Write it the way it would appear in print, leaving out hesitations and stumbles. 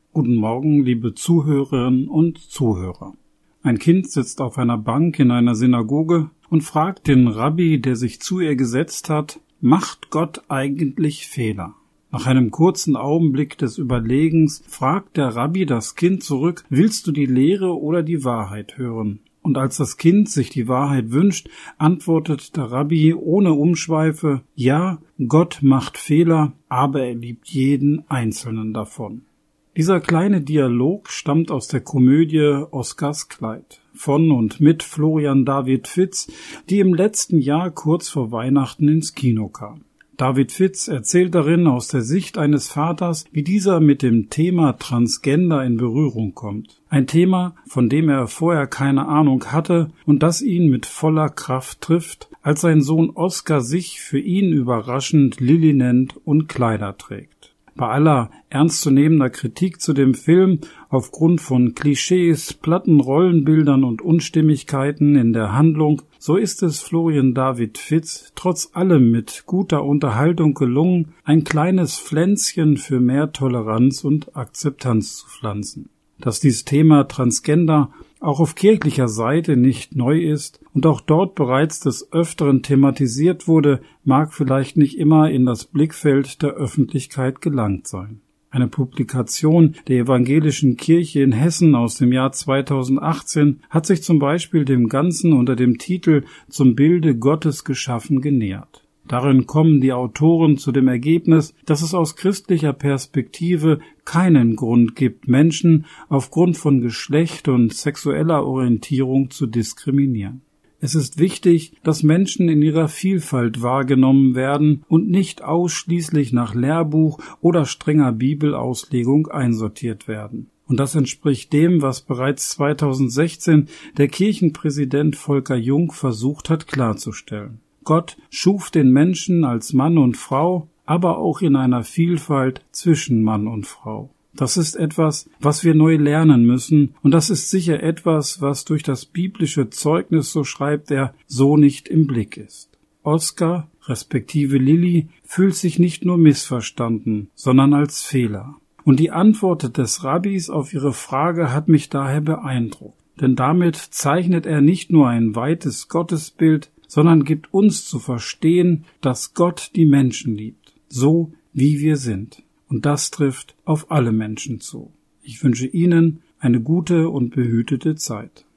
Guten Morgen, liebe Zuhörerinnen und Zuhörer. Ein Kind sitzt auf einer Bank in einer Synagoge und fragt den Rabbi, der sich zu ihr gesetzt hat, macht Gott eigentlich Fehler? Nach einem kurzen Augenblick des Überlegens fragt der Rabbi das Kind zurück, willst du die Lehre oder die Wahrheit hören? Und als das Kind sich die Wahrheit wünscht, antwortet der Rabbi ohne Umschweife, ja, Gott macht Fehler, aber er liebt jeden einzelnen davon. Dieser kleine Dialog stammt aus der Komödie Oskars Kleid von und mit Florian David Fitz, die im letzten Jahr kurz vor Weihnachten ins Kino kam. David Fitz erzählt darin aus der Sicht eines Vaters, wie dieser mit dem Thema Transgender in Berührung kommt. Ein Thema, von dem er vorher keine Ahnung hatte und das ihn mit voller Kraft trifft, als sein Sohn Oskar sich für ihn überraschend Lilly nennt und Kleider trägt. Bei aller ernstzunehmender Kritik zu dem Film aufgrund von Klischees, platten Rollenbildern und Unstimmigkeiten in der Handlung, so ist es Florian David Fitz trotz allem mit guter Unterhaltung gelungen, ein kleines Pflänzchen für mehr Toleranz und Akzeptanz zu pflanzen. Dass dieses Thema Transgender auch auf kirchlicher Seite nicht neu ist und auch dort bereits des Öfteren thematisiert wurde, mag vielleicht nicht immer in das Blickfeld der Öffentlichkeit gelangt sein. Eine Publikation der Evangelischen Kirche in Hessen aus dem Jahr 2018 hat sich zum Beispiel dem Ganzen unter dem Titel »Zum Bilde Gottes geschaffen« genähert. Darin kommen die Autoren zu dem Ergebnis, dass es aus christlicher Perspektive keinen Grund gibt, Menschen aufgrund von Geschlecht und sexueller Orientierung zu diskriminieren. Es ist wichtig, dass Menschen in ihrer Vielfalt wahrgenommen werden und nicht ausschließlich nach Lehrbuch oder strenger Bibelauslegung einsortiert werden. Und das entspricht dem, was bereits 2016 der Kirchenpräsident Volker Jung versucht hat klarzustellen. Gott schuf den Menschen als Mann und Frau, aber auch in einer Vielfalt zwischen Mann und Frau. Das ist etwas, was wir neu lernen müssen, und das ist sicher etwas, was durch das biblische Zeugnis, so schreibt er, so nicht im Blick ist. Oskar, respektive Lilly, fühlt sich nicht nur missverstanden, sondern als Fehler. Und die Antwort des Rabbis auf ihre Frage hat mich daher beeindruckt. Denn damit zeichnet er nicht nur ein weites Gottesbild, sondern gibt uns zu verstehen, dass Gott die Menschen liebt, so wie wir sind. Und das trifft auf alle Menschen zu. Ich wünsche Ihnen eine gute und behütete Zeit.